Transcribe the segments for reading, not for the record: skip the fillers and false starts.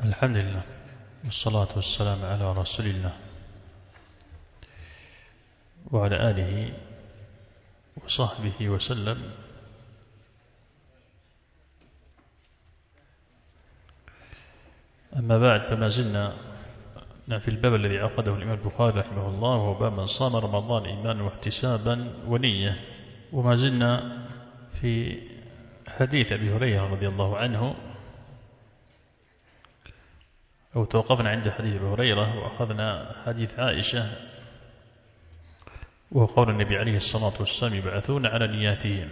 الحمد لله والصلاة والسلام على رسول الله وعلى آله وصحبه وسلم. أما بعد، فما زلنا في الباب الذي عقده الإمام البخاري رحمه الله، وهو باب من صام رمضان إيمانا واحتسابا ونية. وما زلنا في حديث أبي هريرة رضي الله عنه، أو توقفنا عند حديث أبي هريرة وأخذنا حديث عائشة، وهو قول النبي عليه الصلاة والسلام: يبعثون على نياتهم.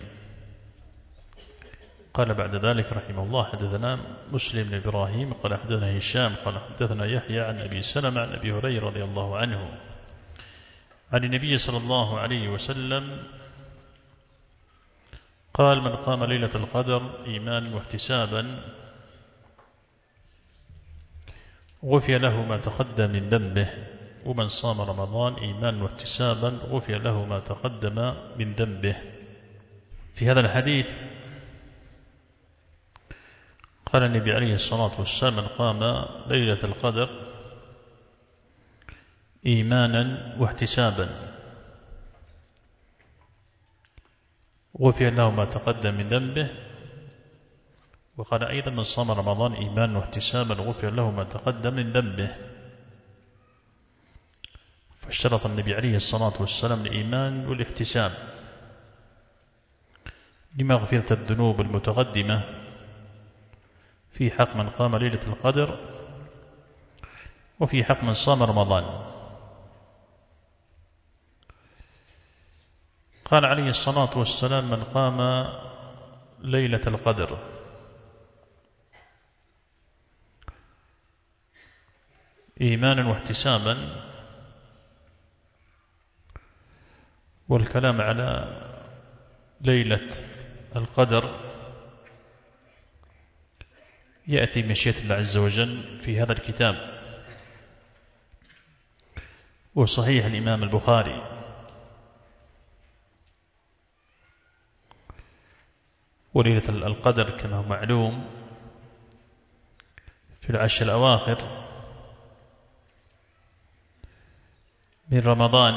قال بعد ذلك رحمه الله: حدثنا مسلم بن إبراهيم قال حدثنا هشام قال حدثنا يحيى عن أبي سلمة عن أبي هريرة رضي الله عنه عن النبي صلى الله عليه وسلم قال: من قام ليلة القدر إيمانا واحتسابا غفر له ما تقدم من ذنبه، ومن صام رمضان إيمانا واحتسابا غفر له ما تقدم من ذنبه. في هذا الحديث قال النبي عليه الصلاة والسلام: من قام ليلة القدر إيمانا واحتسابا غفر له ما تقدم من ذنبه. وقال أيضا: من صام رمضان إيمانا واحتسابا غفر له ما تقدم من ذنبه. فاشترط النبي عليه الصلاة والسلام الإيمان والاحتساب لمغفرة الذنوب المتقدمة في حق من قام ليلة القدر، وفي حق من صام رمضان. قال عليه الصلاة والسلام: من قام ليلة القدر إيمانا واحتسابا. والكلام على ليلة القدر يأتي مشيئة الله عز وجل في هذا الكتاب. وصحيح الإمام البخاري وليلة القدر كما هو معلوم في العشر الأواخر من رمضان،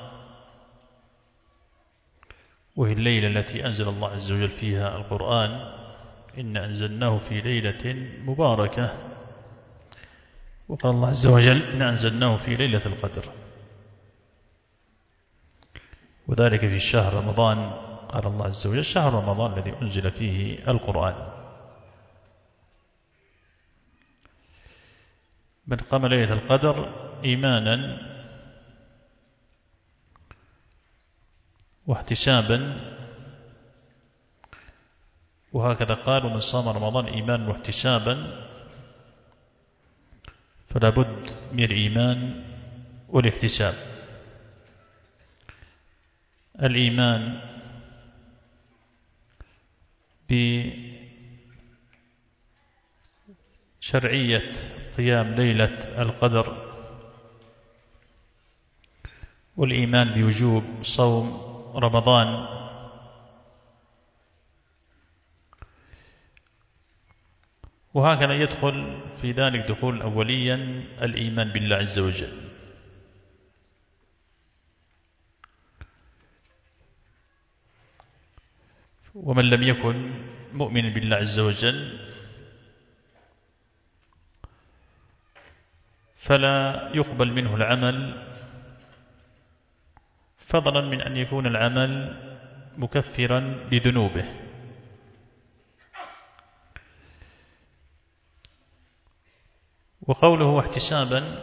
وهي الليلة التي أنزل الله عز وجل فيها القرآن: إن أنزلناه في ليلة مباركة. وقال الله عز وجل: إن أنزلناه في ليلة القدر. وذلك في شهر رمضان. قال الله عز وجل: شهر رمضان الذي أنزل فيه القرآن. من قام ليلة القدر إيمانا واحتسابا، وهكذا قال: ومن صام رمضان إيمانا واحتسابا. فلا بد من الإيمان والاحتساب. الإيمان بشرعية قيام ليلة القدر، والإيمان بوجوب صوم رمضان، وهكذا يدخل في ذلك دخول أوليا الإيمان بالله عز وجل. ومن لم يكن مؤمنا بالله عز وجل فلا يقبل منه العمل، فضلا من أن يكون العمل مكفرا لذنوبه. وقوله احتسابا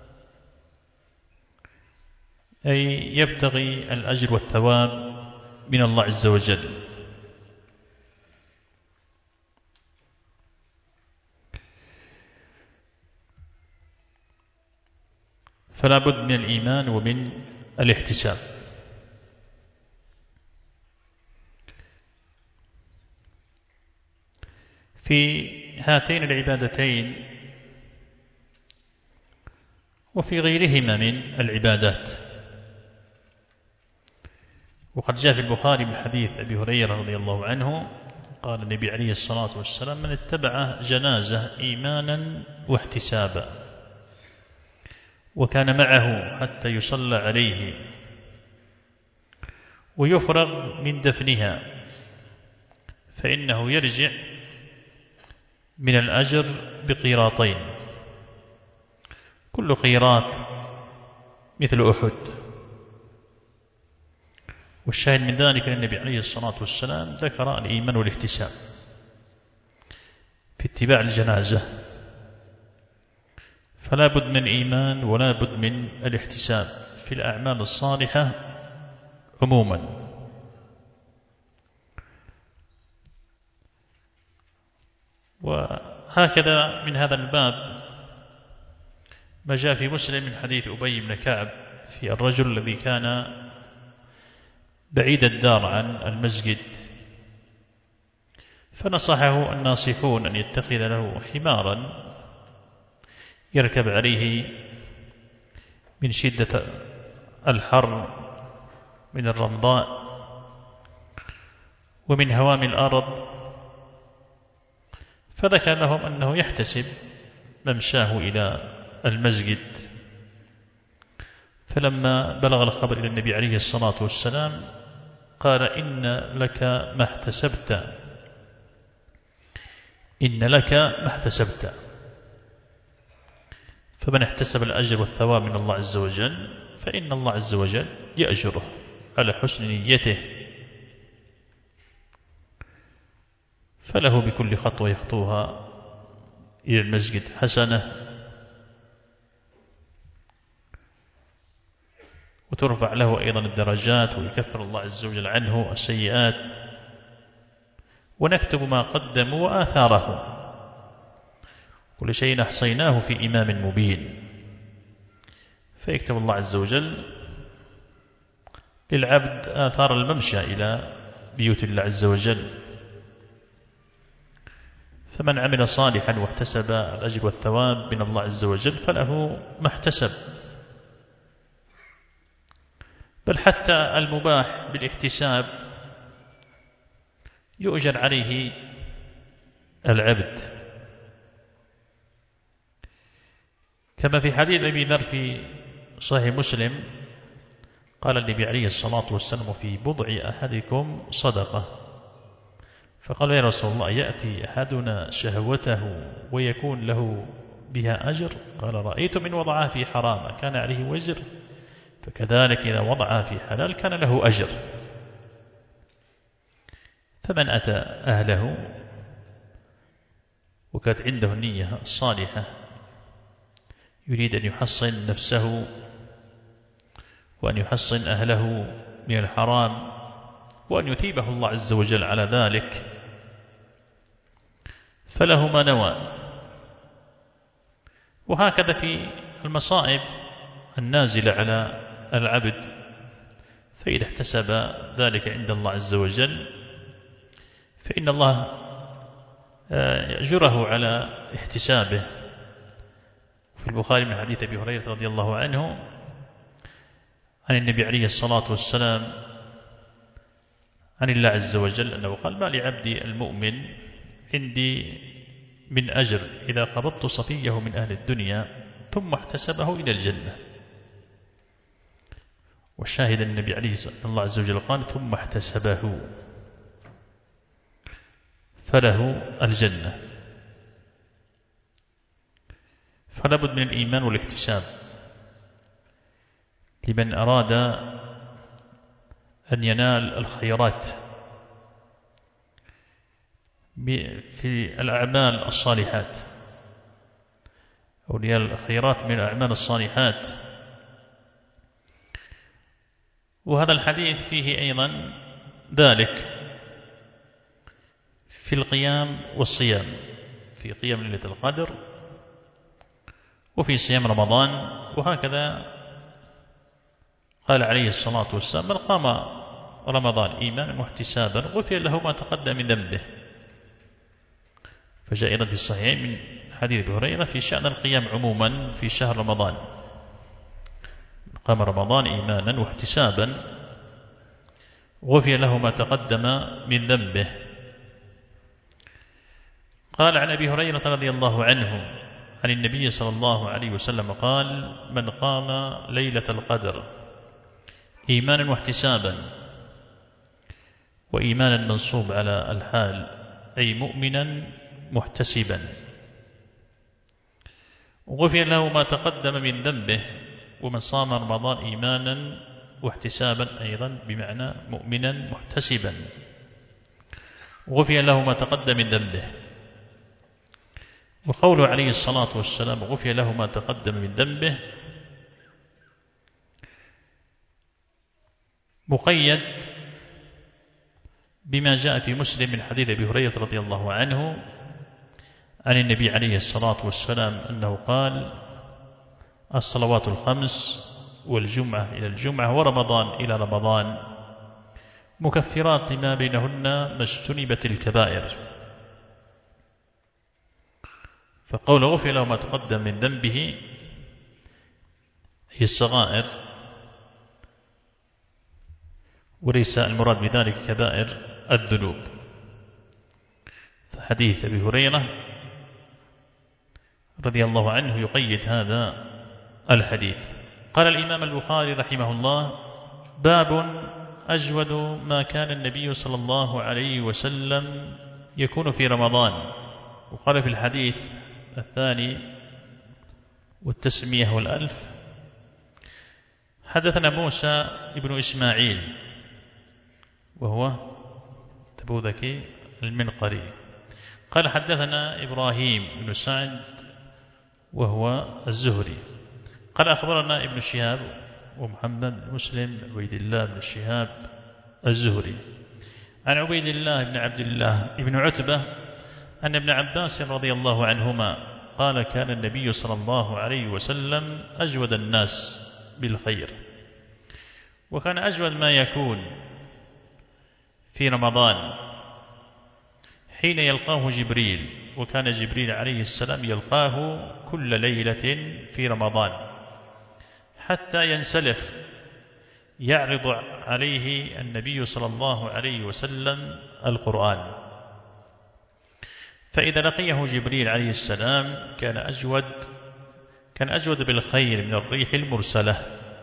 أي يبتغي الأجر والثواب من الله عز وجل. فلا بد من الإيمان ومن الاحتساب. في هاتين العبادتين وفي غيرهما من العبادات. وقد جاء في البخاري من حديث أبي هريرة رضي الله عنه قال النبي عليه الصلاة والسلام: من اتبع جنازة إيمانا واحتسابا وكان معه حتى يصلى عليه ويفرغ من دفنها فإنه يرجع من الأجر بقيراطين، كل قيراط مثل أحد. والشاهد من ذلك أن النبي عليه الصلاة والسلام ذكر الإيمان والاحتساب في اتباع الجنازة، فلا بد من الإيمان ولا بد من الاحتساب في الأعمال الصالحة عموما. وهكذا من هذا الباب ما جاء في مسلم من حديث أبي بن كعب في الرجل الذي كان بعيد الدار عن المسجد، فنصحه الناصحون أن يتخذ له حمارا يركب عليه من شدة الحر من الرمضاء ومن هوام الأرض، فذكر لهم أنه يحتسب ممشاه إلى المسجد. فلما بلغ الخبر إلى النبي عليه الصلاة والسلام قال: إن لك ما احتسبت، إن لك ما احتسبت. فمن احتسب الأجر والثواب من الله عز وجل فإن الله عز وجل يأجره على حسن نيته، فله بكل خطوة يخطوها إلى المسجد حسنة، وترفع له أيضا الدرجات، ويكفر الله عز وجل عنه السيئات، ونكتب ما قدموا وآثاره، كل شيء أحصيناه في إمام مبين. فيكتب الله عز وجل للعبد آثار الممشى إلى بيوت الله عز وجل. فمن عمل صالحا واحتسب الأجر والثواب من الله عز وجل فله ما احتسب، بل حتى المباح بالاحتساب يؤجر عليه العبد، كما في حديث أبي ذر في صحيح مسلم قال النبي عليه الصلاة والسلام: في بضع أحدكم صدقة. فقال: يا رسول الله، يأتي أحدنا شهوته ويكون له بها أجر؟ قال: رأيت من وضعها في حرام كان عليه وزر، فكذلك إذا وضعها في حلال كان له أجر. فمن أتى أهله وكانت عنده النية الصالحة يريد أن يحصن نفسه وأن يحصن أهله من الحرام وأن يثيبه الله عز وجل على ذلك، فله ما نوى. وهكذا في المصائب النازلة على العبد، فإذا احتسب ذلك عند الله عز وجل فإن الله يأجره على احتسابه. في البخاري من حديث أبي هريرة رضي الله عنه عن النبي عليه الصلاة والسلام عن الله عز وجل أنه قال: ما لعبدي المؤمن عندي من أجر إذا قبضت صفيه من أهل الدنيا ثم احتسبه إلى الجنة. والشاهد النبي عليه الله عز وجل قال: ثم احتسبه فله الجنة. فلا بد من الإيمان والاحتساب لمن أراد أن ينال الخيرات في الأعمال الصالحات، أو ينال الخيرات من الأعمال الصالحات. وهذا الحديث فيه أيضا ذلك في القيام والصيام، في قيام ليلة القدر وفي صيام رمضان. وهكذا قال عليه الصلاة والسلام: من قام رمضان إيمانا واحتسابا غفر له ما تقدم من ذنبه. فجاء أيضا في الصحيح من حديث أبي هريرة في شأن القيام عموما في شهر رمضان: قام رمضان إيمانا واحتسابا غفر له ما تقدم من ذنبه. قال عن أبي هريرة رضي الله عنه عن النبي صلى الله عليه وسلم قال: من قام ليلة القدر إيمانا واحتسابا، وإيمانا منصوب على الحال أي مؤمنا محتسبا، غفر له ما تقدم من ذنبه. ومن صام رمضان إيمانا واحتسابا أيضا بمعنى مؤمنا محتسبا، غفر له ما تقدم من ذنبه. وقوله عليه الصلاة والسلام غفر له ما تقدم من ذنبه مقيد بما جاء في مسلم من حديث أبي هريرة رضي الله عنه عن النبي عليه الصلاة والسلام أنه قال: الصلوات الخمس والجمعة إلى الجمعة ورمضان إلى رمضان مكفرات لما بينهن ما اجتنبت الكبائر. فقول غفر له ما تقدم من ذنبه هي الصغائر، وليس المراد بذلك كبائر الذنوب. فحديث أبي هريرة رضي الله عنه يقيد هذا الحديث. قال الإمام البخاري رحمه الله: باب أجود ما كان النبي صلى الله عليه وسلم يكون في رمضان. وقال في الحديث الثاني والتسمية والألف: حدثنا موسى ابن إسماعيل وهو تبوذكي المنقري، قال حدثنا إبراهيم بن سعد وهو الزهري، قال أخبرنا ابن شهاب ومحمد بن مسلم عبيد الله بن شهاب الزهري عن عبيد الله بن عبد الله بن عتبة أن ابن عباس رضي الله عنهما قال: كان النبي صلى الله عليه وسلم أجود الناس بالخير. وكان أجود ما يكون في رمضان حين يلقاه جبريل، وكان جبريل عليه السلام يلقاه كل ليلة في رمضان حتى ينسلخ، يعرض عليه النبي صلى الله عليه وسلم القرآن، فإذا لقيه جبريل عليه السلام كان أجود بالخير من الريح المرسلة.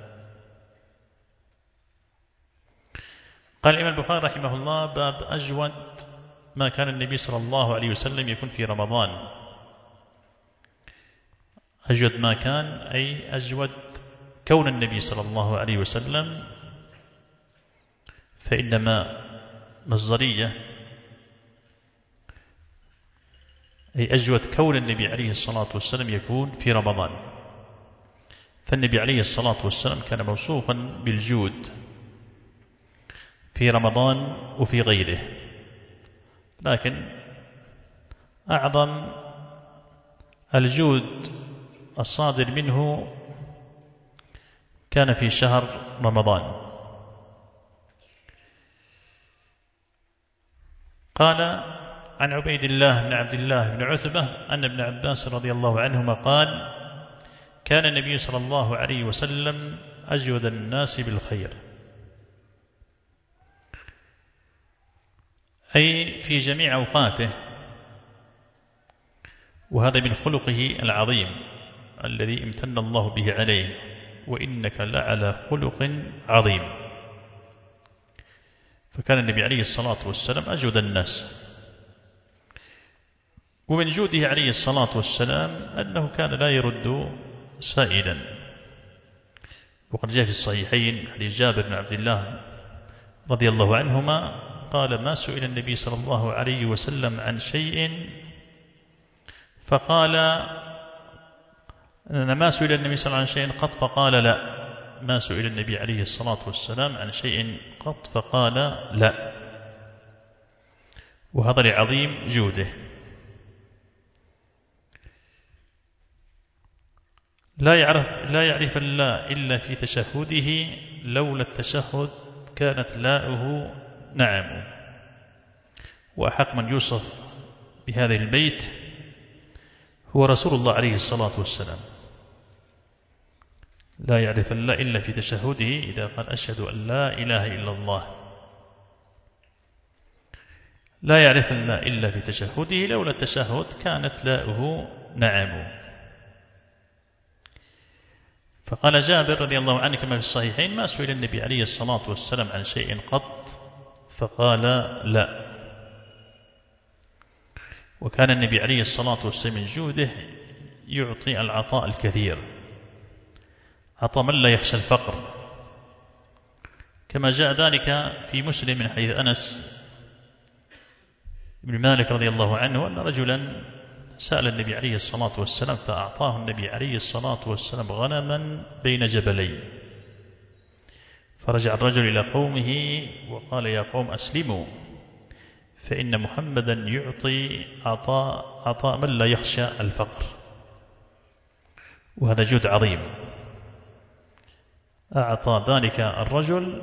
قال الإمام البخاري رحمه الله: باب أجود ما كان النبي صلى الله عليه وسلم يكون في رمضان. أجود ما كان أي أجود كون النبي صلى الله عليه وسلم، فإنما مصدرية أي أجود كون النبي عليه الصلاة والسلام يكون في رمضان. فالنبي عليه الصلاة والسلام كان موصوفا بالجود في رمضان وفي غيره، لكن أعظم الجود الصادر منه كان في شهر رمضان. قال عن عبيد الله بن عبد الله بن عتبة أن ابن عباس رضي الله عنهما قال: كان النبي صلى الله عليه وسلم أجود الناس بالخير، أي في جميع أوقاته. وهذا من خلقه العظيم الذي امتن الله به عليه: وإنك لعلى خلق عظيم. فكان النبي عليه الصلاة والسلام أجود الناس. ومن جوده عليه الصلاة والسلام أنه كان لا يرد سائلا، وقد جاء في الصحيحين حديث جابر بن عبد الله رضي الله عنهما قال: ما سئل النبي صلى الله عليه وسلم عن شيء فقال ما سئل النبي صلى الله عليه وسلم عن شيء قط فقال لا. ما سئل النبي عليه الصلاة والسلام عن شيء قط فقال لا. وهذا لعظيم جوده. لا يعرف الله إلا في تشهده، لولا التشهد كانت لاؤه نعم. وأحق من يوصف بهذا البيت هو رسول الله عليه الصلاة والسلام. لا يعرف الله إلا في تشهده إذا قال: أشهد أن لا إله إلا الله. لا يعرف الماء إلا في تشهده، لولا التشهد كانت لاؤه نعم. فقال جابر رضي الله عنه كما في الصحيحين: ما سئل النبي عليه الصلاة والسلام عن شيء قط فقال لا. وكان النبي عليه الصلاة والسلام من جوده يعطي العطاء الكثير، عطاء من لا يخشى الفقر، كما جاء ذلك في مسلم من حديث أنس بن مالك رضي الله عنه أن رجلا سأل النبي عليه الصلاة والسلام فأعطاه النبي عليه الصلاة والسلام غنما بين جبلين، فرجع الرجل إلى قومه وقال: يا قوم أسلموا، فإن محمدا يعطي عطاء من لا يخشى الفقر. وهذا جود عظيم. أعطى ذلك الرجل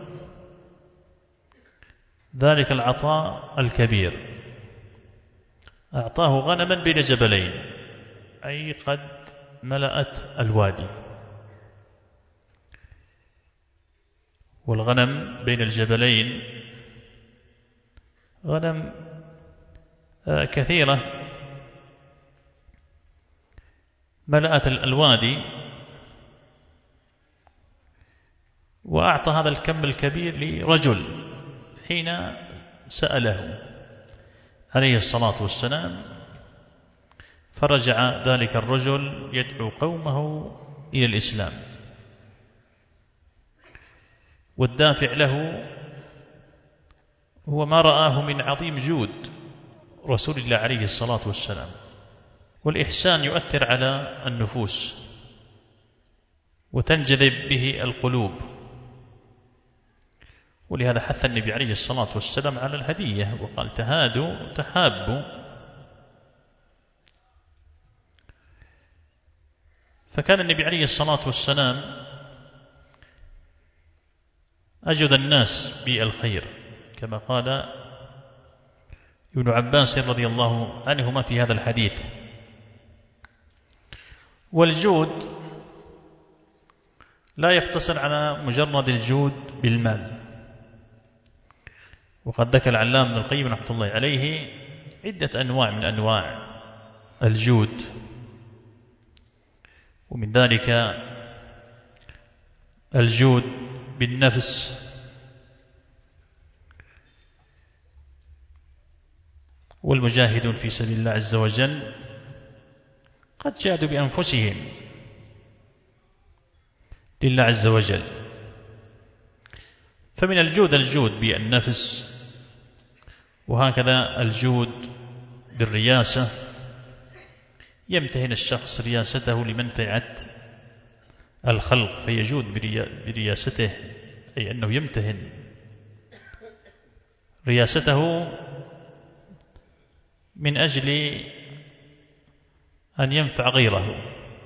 ذلك العطاء الكبير، أعطاه غنما بين جبلين، أي قد ملأت الوادي. والغنم بين الجبلين غنم كثيرة ملأت الوادي، وأعطى هذا الكم الكبير لرجل حين سأله عليه الصلاة والسلام، فرجع ذلك الرجل يدعو قومه إلى الإسلام. والدافع له هو ما رآه من عظيم جود رسول الله عليه الصلاة والسلام. والإحسان يؤثر على النفوس وتنجذب به القلوب، ولهذا حث النبي عليه الصلاة والسلام على الهدية وقال: تهادوا تحابوا. فكان النبي عليه الصلاة والسلام أجود الناس بالخير، كما قال ابن عباس رضي الله عنهما في هذا الحديث. والجود لا يقتصر على مجرد الجود بالمال، وقد ذكر العلامة ابن القيم رحمة الله عليه عدة أنواع من أنواع الجود، ومن ذلك الجود بالنفس، والمجاهدون في سبيل الله عز وجل قد جاهدوا بأنفسهم لله عز وجل. فمن الجود بالنفس، وهكذا الجود بالرياسة، يمتهن الشخص رياسته لمنفعة الخلق فيجود برياسته، أي أنه يمتهن رياسته من أجل أن ينفع غيره.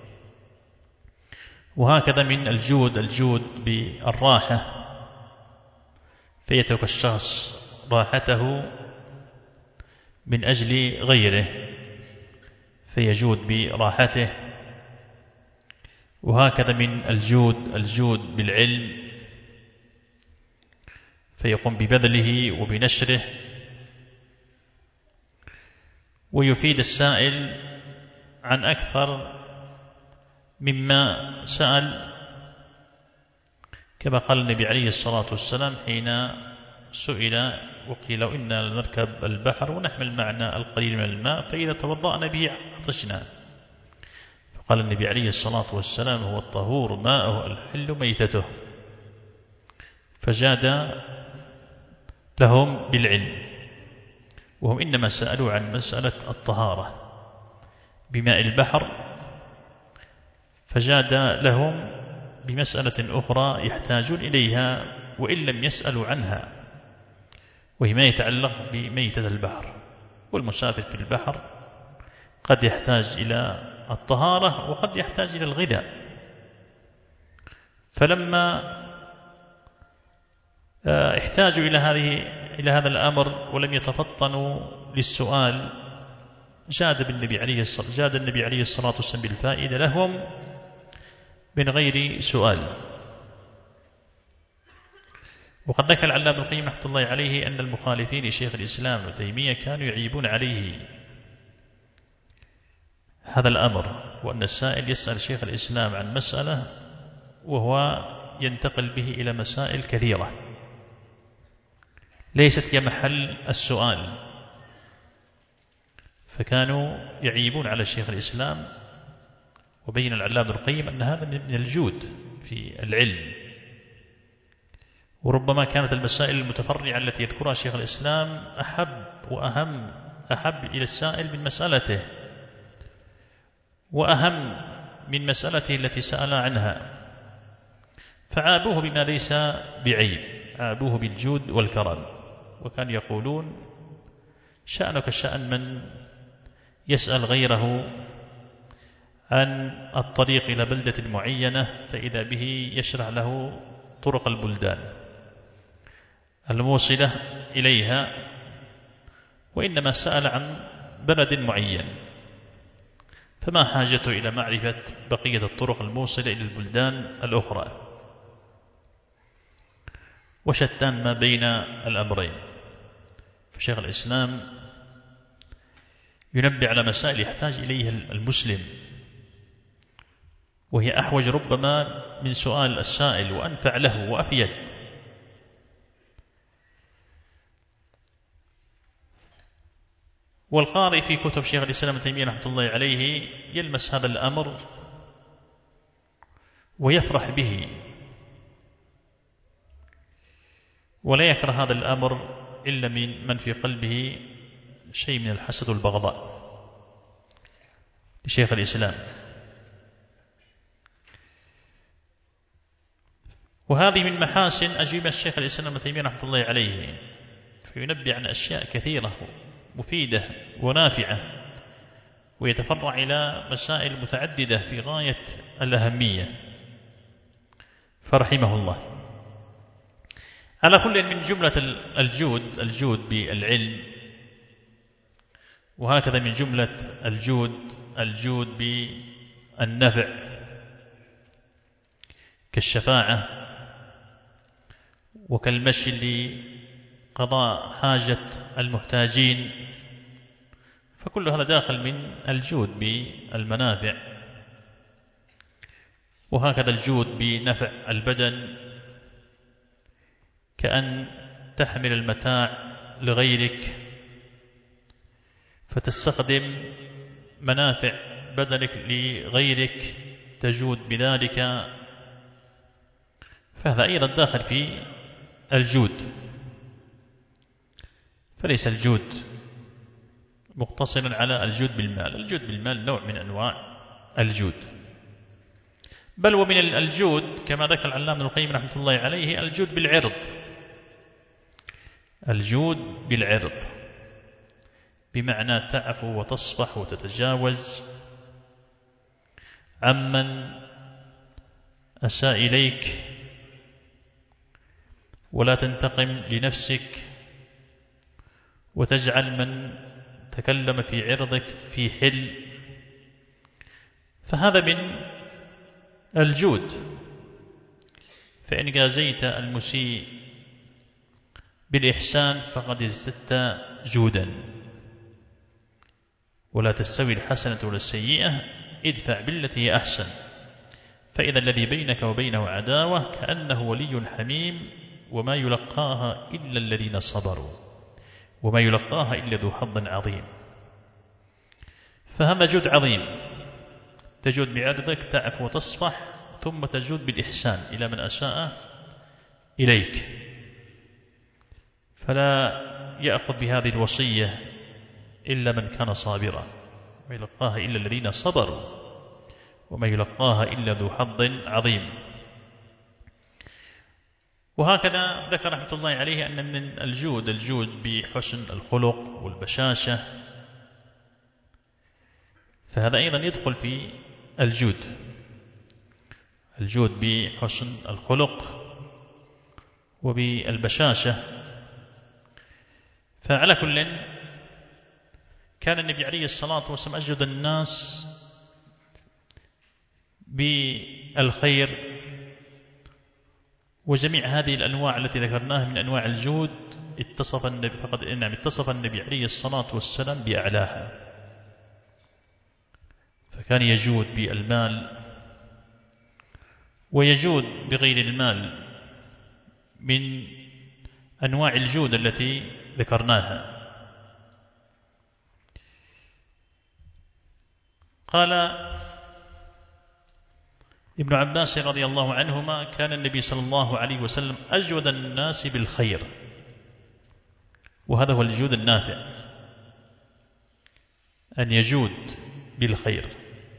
وهكذا من الجود بالراحة، فيترك الشخص راحته من أجل غيره فيجود براحته. وهكذا من الجود بالعلم، فيقوم ببذله وبنشره ويفيد السائل عن أكثر مما سأل، كما قال النبي عليه الصلاة والسلام حين سئل وقيل: إنا لنركب البحر ونحمل معنا القليل من الماء فإذا توضأنا به عطشنا، فقال النبي عليه الصلاة والسلام: هو الطهور ماءه الحل ميتته. فجاد لهم بالعلم، وهم إنما سألوا عن مسألة الطهارة بماء البحر، فجاد لهم بمسألة أخرى يحتاجون إليها وإن لم يسألوا عنها، وهي ما يتعلق بميتة البحر. والمسافر في البحر قد يحتاج إلى الطهارة وقد يحتاج إلى الغذاء. فلما احتاجوا إلى هذا الأمر ولم يتفطنوا للسؤال، جاد النبي عليه الصلاة والسلام بالفائدة لهم من غير سؤال. وقد ذكر العلامة ابن القيم رحمة الله عليه أن المخالفين لشيخ الإسلام ابن تيمية كانوا يعيبون عليه هذا الأمر، وأن السائل يسأل شيخ الإسلام عن مسألة وهو ينتقل به إلى مسائل كثيرة ليست هي محل السؤال، فكانوا يعيبون على شيخ الإسلام. وبين العلامة ابن القيم أن هذا من الجود في العلم، وربما كانت المسائل المتفرعة التي يذكرها شيخ الإسلام أحب إلى السائل من مسألته، وأهم من مسألته التي سأل عنها، فعابوه بما ليس بعيب، عابوه بالجود والكرم. وكان يقولون شأنك شأن من يسأل غيره عن الطريق إلى بلدة معينة فإذا به يشرح له طرق البلدان الموصلة إليها، وإنما سأل عن بلد معين، فما حاجته إلى معرفة بقية الطرق الموصلة إلى البلدان الأخرى. وشتان ما بين الأمرين. فشيخ الإسلام ينبه على مسائل يحتاج إليها المسلم، وهي أحوج ربما من سؤال السائل، وأنفع له وأفيد. والقارئ في كتب شيخ الإسلام ابن تيمية رحمة الله عليه يلمس هذا الأمر ويفرح به، ولا يكره هذا الأمر إلا من في قلبه شيء من الحسد والبغضاء لشيخ الإسلام. وهذه من محاسن أجوبة الشيخ الإسلام ابن تيمية رحمة الله عليه، فينبه عن أشياء كثيرة مفيدة ونافعة، ويتفرع إلى مسائل متعددة في غاية الأهمية، فرحمه الله. على كل من جملة الجود بالعلم، وهكذا من جملة الجود بالنفع كالشفاعة وكالمشي لقضاء حاجة المحتاجين، فكل هذا داخل من الجود بالمنافع. وهكذا الجود بنفع البدن، كأن تحمل المتاع لغيرك فتستخدم منافع بدنك لغيرك تجود بذلك، فهذا أيضا داخل في الجود. فليس الجود مقتصرا على الجود بالمال، الجود بالمال نوع من أنواع الجود، بل ومن الجود كما ذكر العلامة ابن القيم رحمة الله عليه الجود بالعرض، الجود بالعرض بمعنى تعفو وتصفح وتتجاوز عمن أساء إليك، ولا تنتقم لنفسك، وتجعل من تكلم في عرضك في حل، فهذا من الجود. فإن جازيت المسيء بالإحسان فقد ازددت جودا، ولا تستوي الحسنة ولا السيئة، ادفع بالتي هي أحسن، فإذا الذي بينك وبينه عداوة كأنه ولي حميم، وما يلقاها إلا الذين صبروا، وما يلقاها إلا ذو حظ عظيم. فهذا جود عظيم، تجود بعرضك، تعفو وتصفح، ثم تجود بالإحسان إلى من أساء إليك. فلا يأخذ بهذه الوصية إلا من كان صابرا، وما يلقاها إلا الذين صبروا، وما يلقاها إلا ذو حظ عظيم. وهكذا ذكر رحمة الله عليه أن من الجود بحسن الخلق والبشاشة، فهذا أيضا يدخل في الجود بحسن الخلق وبالبشاشة. فعلى كل كان النبي عليه الصلاة والسلام أجود الناس بالخير وجميع هذه الأنواع التي ذكرناها من أنواع الجود اتصف النبي عليه الصلاة والسلام بأعلاها، فكان يجود بالمال ويجود بغير المال من أنواع الجود التي ذكرناها. قال ابن عباس رضي الله عنهما: كان النبي صلى الله عليه وسلم أجود الناس بالخير، وهذا هو الجود النافع، أن يجود بالخير،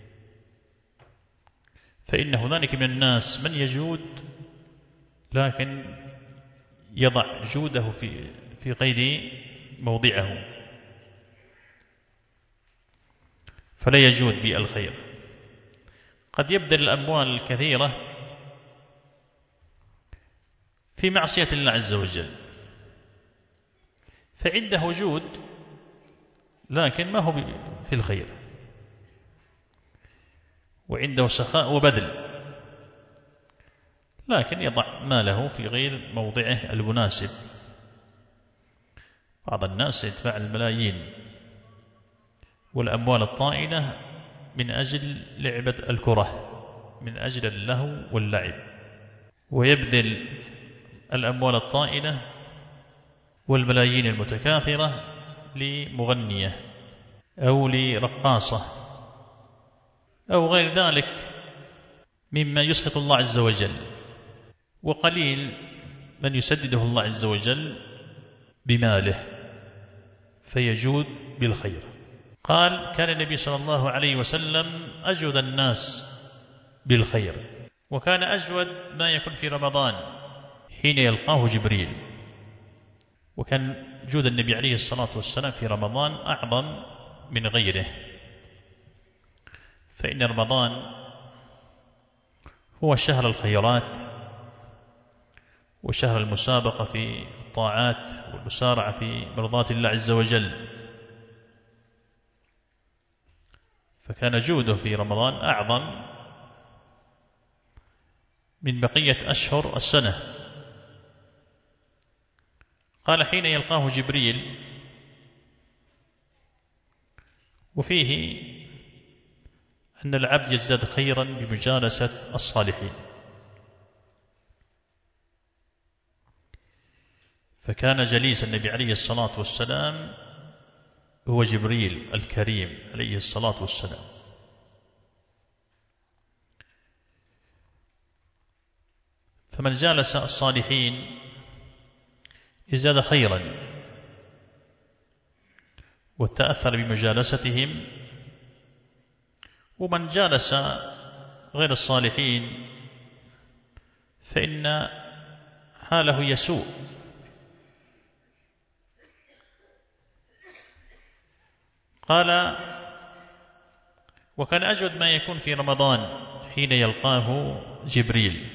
فإن هنالك من الناس من يجود لكن يضع جوده في غير موضعه، فلا يجود بالخير. قد يبذل الأموال الكثيرة في معصية الله عز وجل، فعنده جود لكن ما هو في الخير، وعنده سخاء وبذل لكن يضع ماله في غير موضعه المناسب. بعض الناس يدفع الملايين والأموال الطائلة من أجل لعبة الكرة، من أجل اللهو واللعب، ويبذل الأموال الطائلة والملايين المتكاثرة لمغنية أو لرقاصة أو غير ذلك مما يسخط الله عز وجل، وقليل من يسدده الله عز وجل بماله فيجود بالخير. قال: كان النبي صلى الله عليه وسلم أجود الناس بالخير، وكان أجود ما يكون في رمضان حين يلقاه جبريل، وكان جود النبي عليه الصلاة والسلام في رمضان أعظم من غيره، فإن رمضان هو شهر الخيرات وشهر المسابقة في الطاعات والمسارعة في مرضات الله عز وجل، فكان جوده في رمضان أعظم من بقية أشهر السنة. قال: حين يلقاه جبريل، وفيه أن العبد يزداد خيرا بمجالسة الصالحين، فكان جليس النبي عليه الصلاة والسلام هو جبريل الكريم عليه الصلاة والسلام، فمن جالس الصالحين ازداد خيرا وتأثر بمجالستهم، ومن جالس غير الصالحين فإن حاله يسوء. قال: وكان أجود ما يكون في رمضان حين يلقاه جبريل،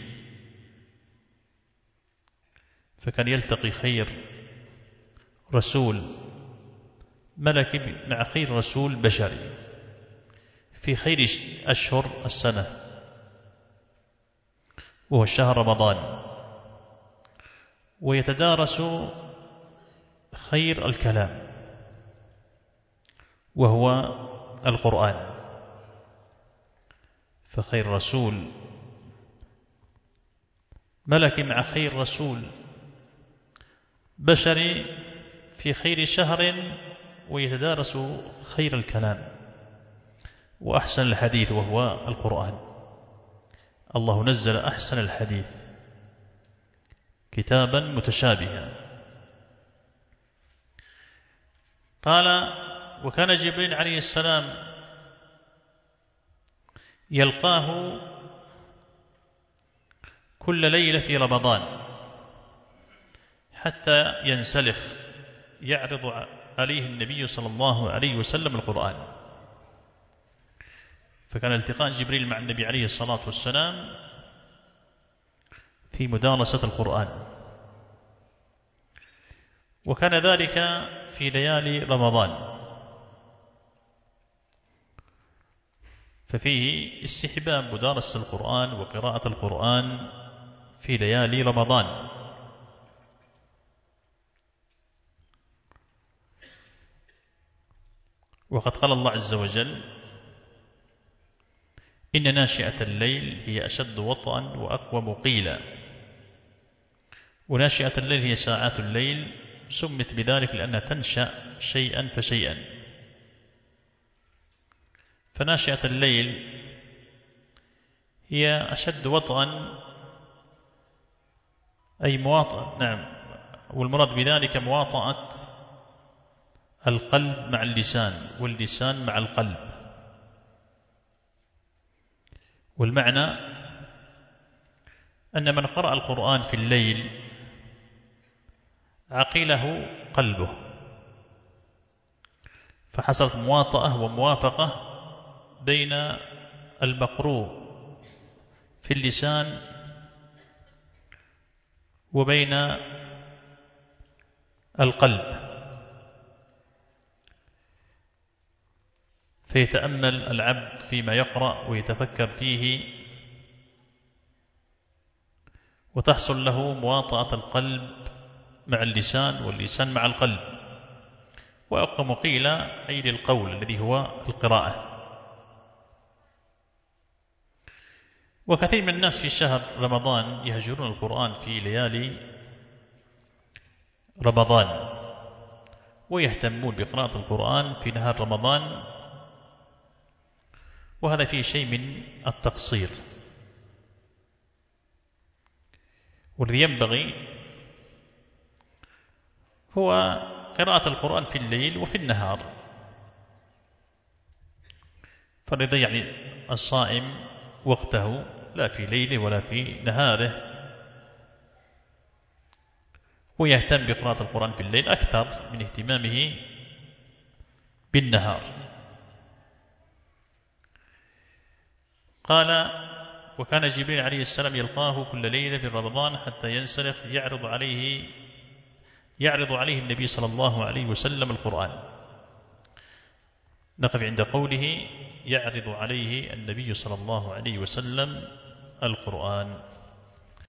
فكان يلتقي خير رسول ملكي مع خير رسول بشري في خير أشهر السنة، وهو شهر رمضان، ويتدارس خير الكلام وهو القرآن، فخير رسول ملكي مع خير رسول بشري في خير شهر، ويتدارس خير الكلام وأحسن الحديث وهو القرآن. الله نزل أحسن الحديث كتابا متشابها. قال: وكان جبريل عليه السلام يلقاه كل ليلة في رمضان حتى ينسلخ، يعرض عليه النبي صلى الله عليه وسلم القرآن، فكان التقاء جبريل مع النبي عليه الصلاة والسلام في مدارسة القرآن، وكان ذلك في ليالي رمضان، ففيه استحباب مدارسة القرآن وقراءة القرآن في ليالي رمضان. وقد قال الله عز وجل: إن ناشئة الليل هي أشد وطئا وأقوم قيلا. وناشئة الليل هي ساعات الليل، سمت بذلك لأنها تنشأ شيئا فشيئا. فناشئة الليل هي أشد وطئا أي مواطأة، نعم، والمراد بذلك مواطأة القلب مع اللسان واللسان مع القلب. والمعنى أن من قرأ القرآن في الليل عقله قلبه، فحصلت مواطأة وموافقة بين المقروء في اللسان وبين القلب، فيتأمل العبد فيما يقرأ ويتفكر فيه، وتحصل له مواطأة القلب مع اللسان واللسان مع القلب. وأقوم قيل أي للقول الذي هو القراءة. وكثير من الناس في شهر رمضان يهجرون القرآن في ليالي رمضان، ويهتمون بقراءة القرآن في نهار رمضان، وهذا فيه شيء من التقصير. والذي ينبغي هو قراءة القرآن في الليل وفي النهار، فلذا يعني الصائم وقته لا في ليله ولا في نهاره، ويهتم بقراءة القرآن في الليل أكثر من اهتمامه بالنهار. قال: وكان جبريل عليه السلام يلقاه كل ليلة في رمضان حتى ينسلخ يعرض عليه النبي صلى الله عليه وسلم القرآن. نقف عند قوله: يعرض عليه النبي صلى الله عليه وسلم القرآن.